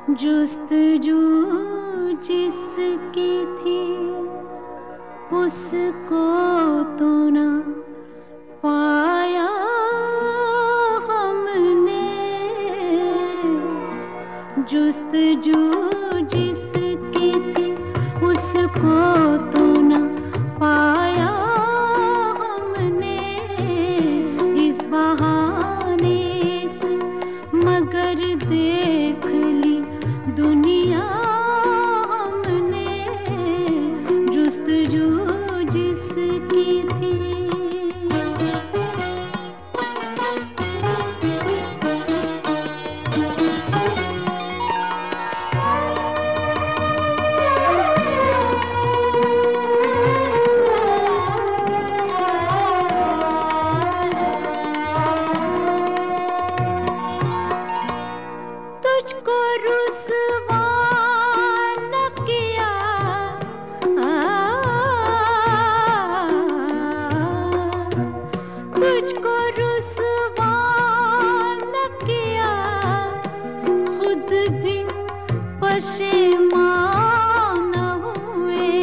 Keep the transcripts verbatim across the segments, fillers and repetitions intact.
जुस्तजू जिसकी थी उसको तो न पाया हमने। जुस्तजू जिसकी थी उसको तो न पाया हमने इस बहाने से, मगर देख ली दुनिया हमने जुस्तजू जिसकी थी। तुझको रुसवा न किया तुझको रुसवा न किया, खुद भी पशेमान हुए।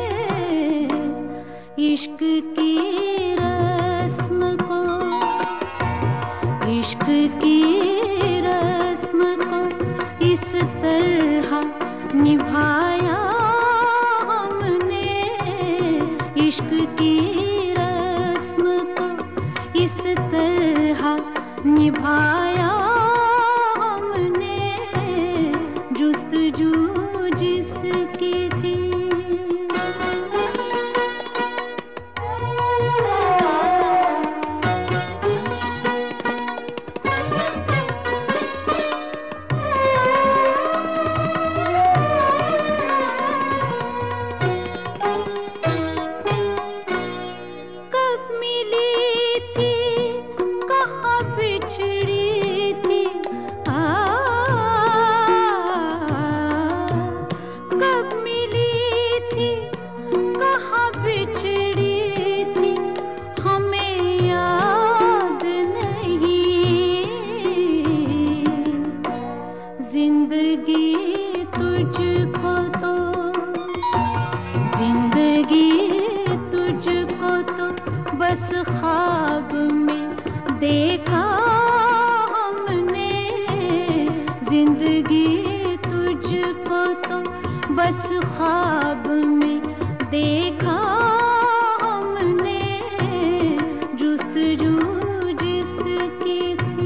इश्क की रस्म को इश्क की रस्म को इस तरह निभाया हमने। इश्क की रस्म को इस तरह निभाया हमने जुस्तजू जिसकी थी। जिंदगी तुझको तो जिंदगी तुझको तो बस ख्वाब में देखा हमने। जिंदगी तुझको तो बस ख्वाब में देखा हमने जुस्तजू जिसकी थी।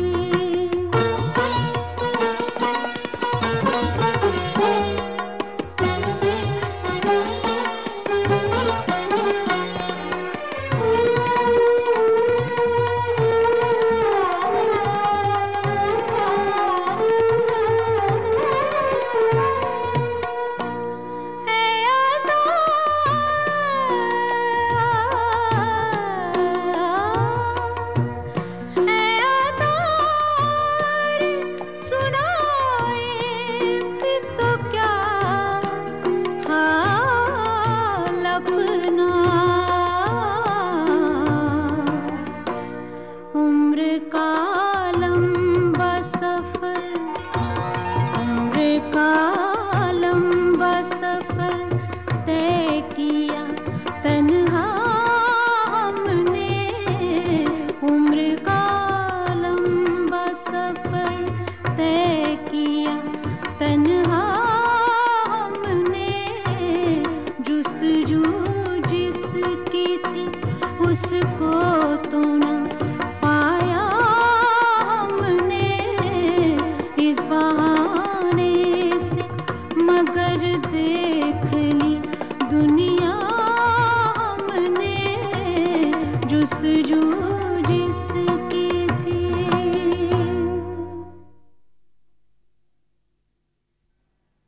उम्र का लंबा सफर उम्र का लंबा सफर तय किया तन्हा हमने। उम्र का लंबा सफर तय किया तन्हा हमने जुस्तजू जिसकी थी उसको तो